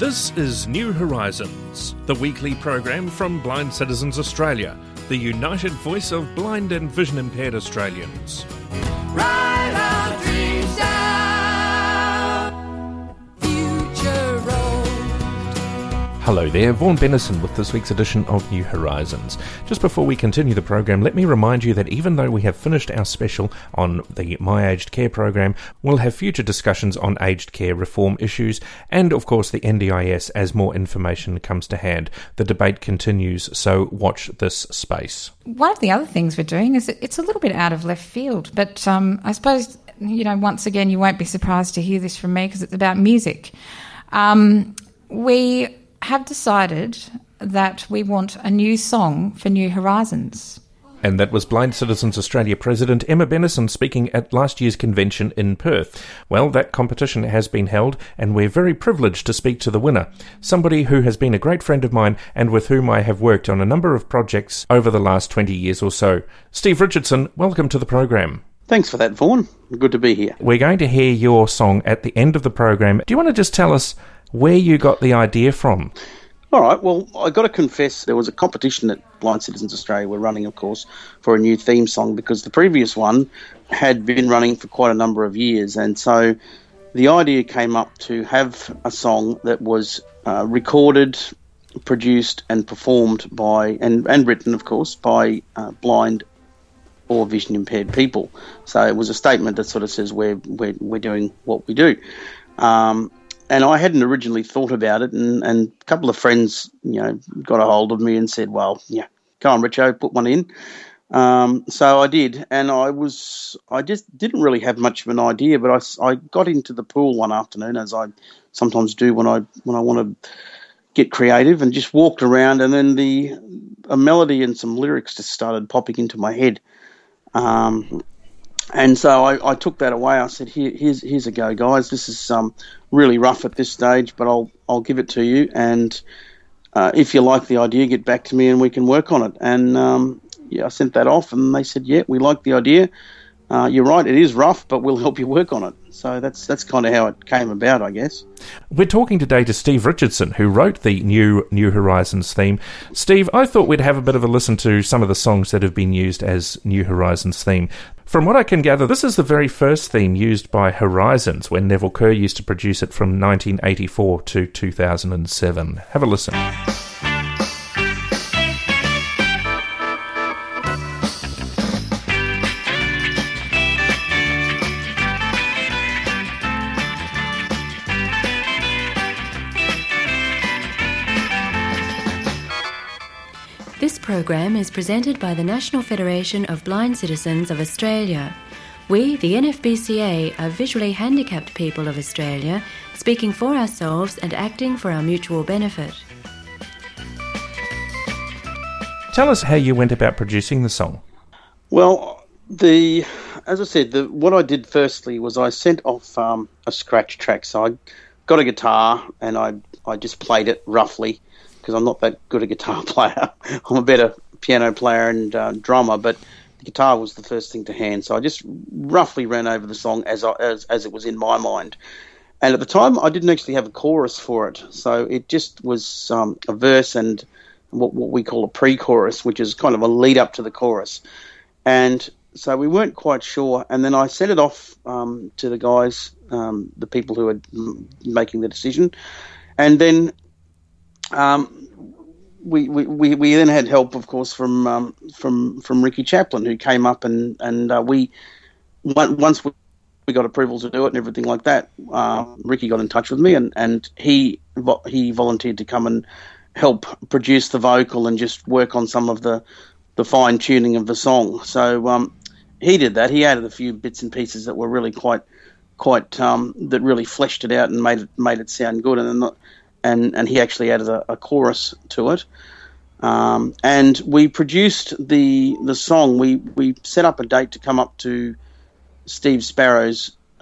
This is New Horizons, the weekly program from Blind Citizens Australia, the united voice of blind and vision impaired Australians. Write our dreams down, future road. Hello there, Vaughan Bennison with this week's edition of New Horizons. Just before we continue the program, let me remind you that even though we have finished our special on the My Aged Care program, we'll have future discussions on aged care reform issues and, of course, the NDIS as more information comes to hand. The debate continues, so watch this space. One of the other things we're doing is it's a little bit out of left field, but I suppose, once again, you won't be surprised to hear this from me because it's about music. We have decided that we want a new song for New Horizons. And that was Blind Citizens Australia President Emma Bennison speaking at last year's convention in Perth. Well, that competition has been held, and we're very privileged to speak to the winner, somebody who has been a great friend of mine and with whom I have worked on a number of projects over the last 20 years or so. Steve Richardson, welcome to the program. Thanks for that, Vaughan. Good to be here. We're going to hear your song at the end of the program. Do you want to just tell us where you got the idea from? All right, well, I got to confess, there was a competition that Blind Citizens Australia were running, of course, for a new theme song because the previous one had been running for quite a number of years. And so the idea came up to have a song that was recorded, produced and performed by, and written, of course, by blind or vision impaired people. So it was a statement that sort of says we're doing what we do. And I hadn't originally thought about it, and a couple of friends, got a hold of me and said, well, yeah, go on, Richo, put one in. So I did, and I just didn't really have much of an idea, but I got into the pool one afternoon, as I sometimes do when I want to get creative, and just walked around, and then a melody and some lyrics just started popping into my head. And so I took that away. I said, here's a go, guys. This is really rough at this stage, but I'll give it to you. And if you like the idea, get back to me and we can work on it. And I sent that off, and they said, yeah, we like the idea. You're right, it is rough, but we'll help you work on it. So that's kind of how it came about, I guess. We're talking today to Steve Richardson, who wrote the New Horizons theme. Steve, I thought we'd have a bit of a listen to some of the songs that have been used as New Horizons theme. From what I can gather, this is the very first theme used by Horizons when Neville Kerr used to produce it from 1984 to 2007. Have a listen. This program is presented by the National Federation of Blind Citizens of Australia. We, the NFBCA, are visually handicapped people of Australia, speaking for ourselves and acting for our mutual benefit. Tell us how you went about producing the song. Well, as I said, what I did firstly was I sent off a scratch track. So I got a guitar and I just played it roughly, because I'm not that good a guitar player. I'm a better piano player and drummer, but the guitar was the first thing to hand. So I just roughly ran over the song as it was in my mind. And at the time, I didn't actually have a chorus for it. So it just was a verse and what we call a pre-chorus, which is kind of a lead up to the chorus. And so we weren't quite sure. And then I sent it off to the guys, the people who were making the decision. And then we then had help, of course, from Ricky Chaplin, who came up and once we got approval to do it and everything like that, Ricky got in touch with me and he volunteered to come and help produce the vocal and just work on some of the fine tuning of the song. So he did that. He added a few bits and pieces that were really quite that really fleshed it out and made it sound good, and he actually added a chorus to it. And we produced the song. We set up a date to come up to Steve Sparrow,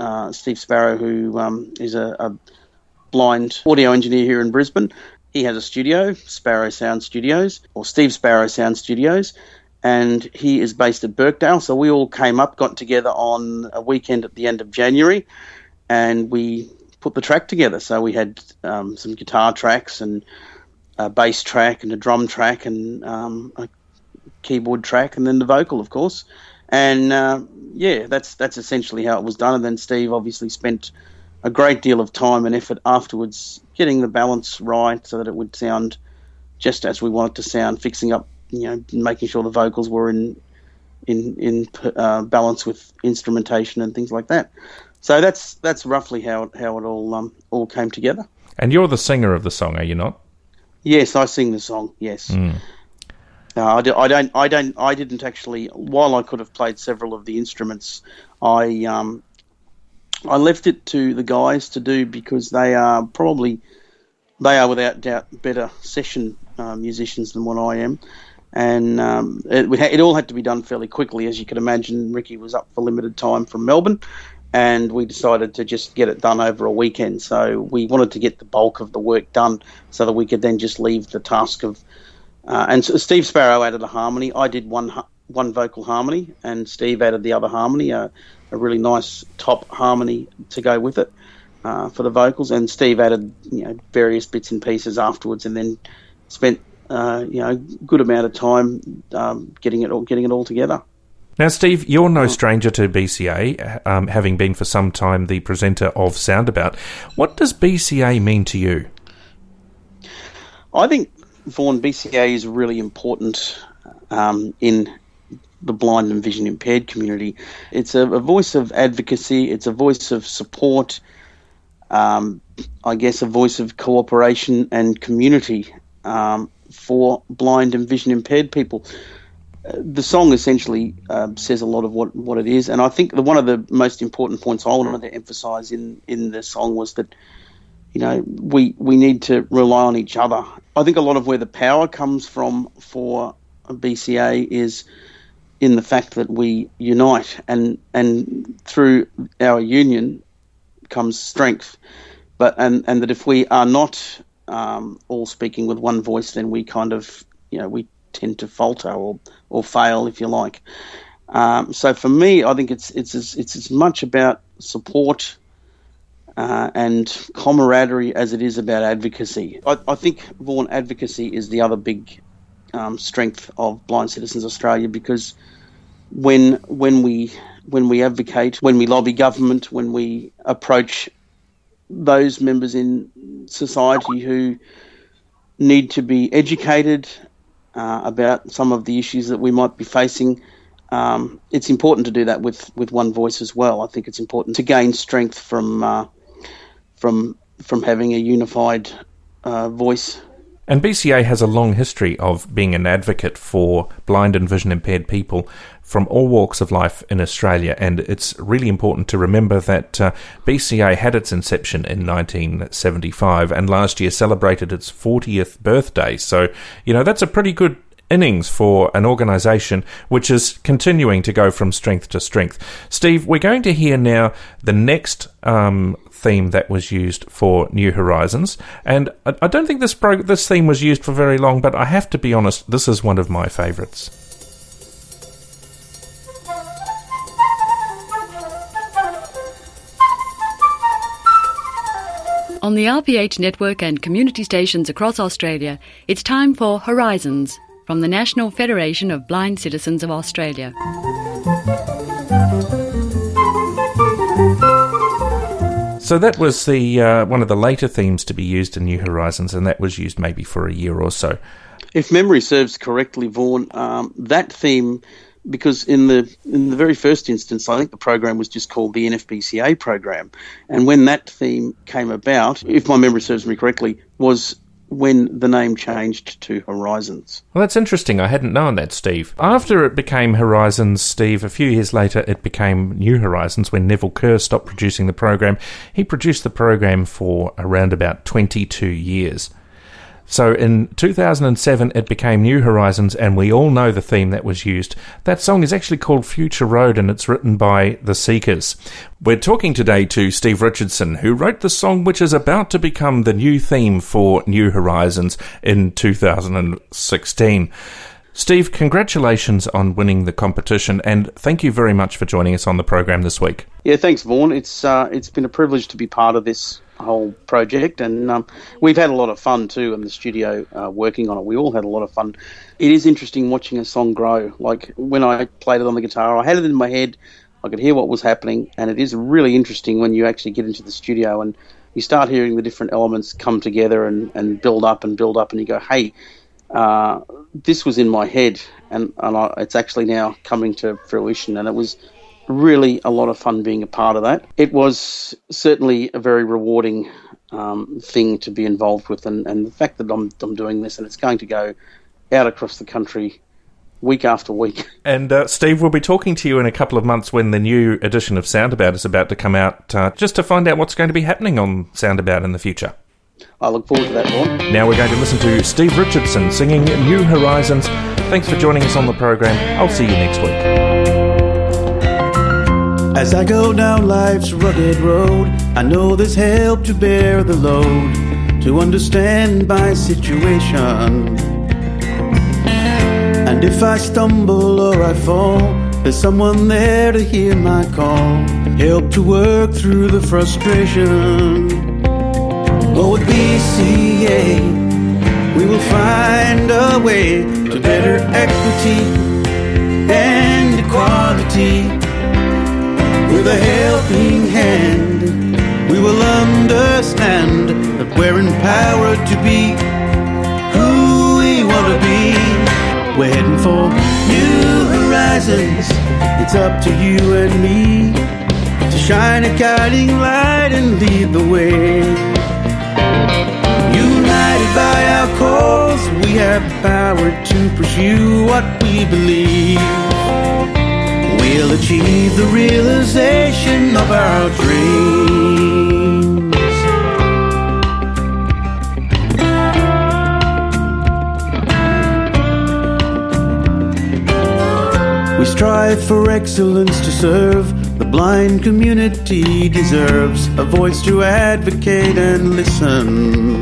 who is a blind audio engineer here in Brisbane. He has a studio, Sparrow Sound Studios, or Steve Sparrow Sound Studios, and he is based at Birkdale. So we all came up, got together on a weekend at the end of January, and we put the track together. So we had some guitar tracks and a bass track and a drum track and a keyboard track, and then the vocal, of course. And that's essentially how it was done. And then Steve obviously spent a great deal of time and effort afterwards getting the balance right so that it would sound just as we want it to sound, fixing up, making sure the vocals were in balance with instrumentation and things like that. So that's roughly how it all came together. And you're the singer of the song, are you not? Yes, I sing the song. Yes. I didn't actually. While I could have played several of the instruments, I left it to the guys to do, because they are without doubt better session musicians than what I am, and it all had to be done fairly quickly, as you can imagine. Ricky was up for limited time from Melbourne, and we decided to just get it done over a weekend. So we wanted to get the bulk of the work done so that we could then just leave the task of. And so Steve Sparrow added a harmony. I did one vocal harmony, and Steve added the other harmony, a really nice top harmony to go with it for the vocals. And Steve added various bits and pieces afterwards, and then spent a good amount of time getting it all together. Now, Steve, you're no stranger to BCA, having been for some time the presenter of Soundabout. What does BCA mean to you? I think, Vaughan, BCA is really important in the blind and vision impaired community. It's a voice of advocacy. It's a voice of support. I guess a voice of cooperation and community for blind and vision impaired people. The song essentially says a lot of what it is, and I think one of the most important points I wanted to emphasise in the song was that we need to rely on each other. I think a lot of where the power comes from for BCA is in the fact that we unite, and through our union comes strength. And that if we are not all speaking with one voice, then we kind of we tend to falter or fail, if you like. So for me, I think it's as much about support and camaraderie as it is about advocacy. I think, Vaughan, advocacy is the other big strength of Blind Citizens Australia, because when we advocate, when we lobby government, when we approach those members in society who need to be educated about some of the issues that we might be facing, it's important to do that with one voice as well. I think it's important to gain strength from having a unified voice. And BCA has a long history of being an advocate for blind and vision impaired people from all walks of life in Australia, and it's really important to remember that BCA had its inception in 1975 and last year celebrated its 40th birthday. So, that's a pretty good innings for an organisation which is continuing to go from strength to strength. Steve, we're going to hear now the next theme that was used for New Horizons, and I don't think this theme was used for very long, but I have to be honest, this is one of my favourites. On the RPH network and community stations across Australia, it's time for Horizons from the National Federation of Blind Citizens of Australia. So that was the one of the later themes to be used in New Horizons, and that was used maybe for a year or so. If memory serves correctly, Vaughan, that theme, because in the very first instance, I think the program was just called the NFBCA program, and when that theme came about, if my memory serves me correctly, was when the name changed to Horizons. Well, that's interesting. I hadn't known that, Steve. After it became Horizons, Steve, a few years later it became New Horizons when Neville Kerr stopped producing the program. He produced the program for around about 22 years. So in 2007 it became New Horizons, and we all know the theme that was used. That song is actually called Future Road, and it's written by The Seekers. We're talking today to Steve Richardson, who wrote the song which is about to become the new theme for New Horizons in 2016. Steve, congratulations on winning the competition, and thank you very much for joining us on the program this week. Yeah, thanks, Vaughan. It's been a privilege to be part of this whole project, and we've had a lot of fun too in the studio working on it. We all had a lot of fun. It is interesting watching a song grow. Like when I played it on the guitar, I had it in my head, I could hear what was happening, and it is really interesting when you actually get into the studio and you start hearing the different elements come together and build up, and you go, hey, this was in my head, and it's actually now coming to fruition, and it was really a lot of fun being a part of that. It was certainly a very rewarding thing to be involved with, and the fact that I'm doing this and it's going to go out across the country week after week. And Steve, we'll be talking to you in a couple of months when the new edition of Soundabout is about to come out, just to find out what's going to be happening on Soundabout in the future. I look forward to that, Vaughan. Now we're going to listen to Steve Richardson singing New Horizons. Thanks for joining us on the program. I'll see you next week. As I go down life's rugged road, I know there's help to bear the load, to understand my situation. And if I stumble or I fall, there's someone there to hear my call, help to work through the frustration. Oh, at BCA, we will find a way to better equity and equality. With a helping hand, we will understand that we're empowered to be who we want to be. We're heading for new horizons. It's up to you and me to shine a guiding light and lead the way. United by our cause, we have the power to pursue what we believe. We'll achieve the realization of our dreams. We strive for excellence to serve. The blind community deserves a voice to advocate and listen.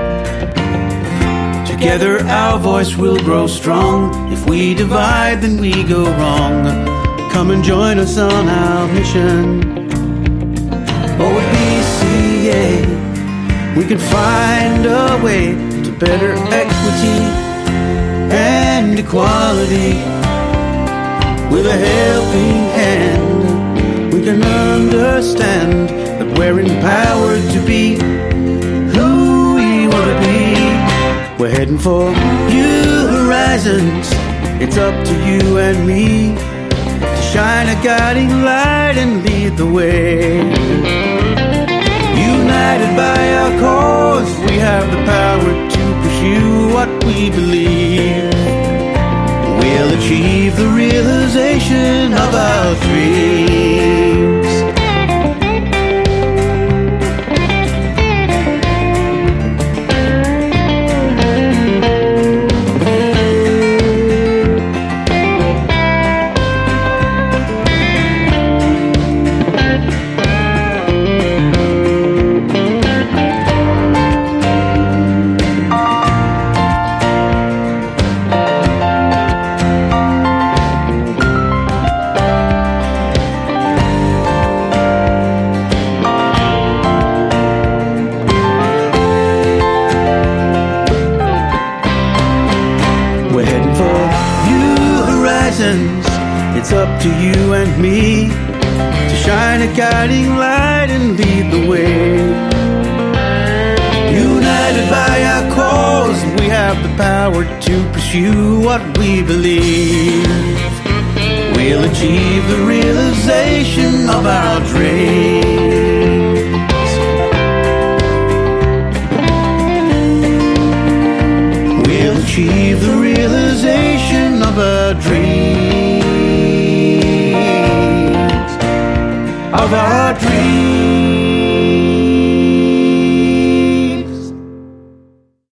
Together our voice will grow strong. If we divide, then we go wrong. Come and join us on our mission. Oh, at BCA, we can find a way to better equity and equality. With a helping hand, we can understand that we're empowered to be who we want to be. We're heading for new horizons. It's up to you and me. Shine a guiding light and lead the way. United by our cause, we have the power to pursue what we believe. We'll achieve the realization of our dreams. It's up to you and me to shine a guiding light and lead the way. United by our cause, we have the power to pursue what we believe. We'll achieve the realization of our dreams. We'll achieve the realization of our dreams. Of our dreams.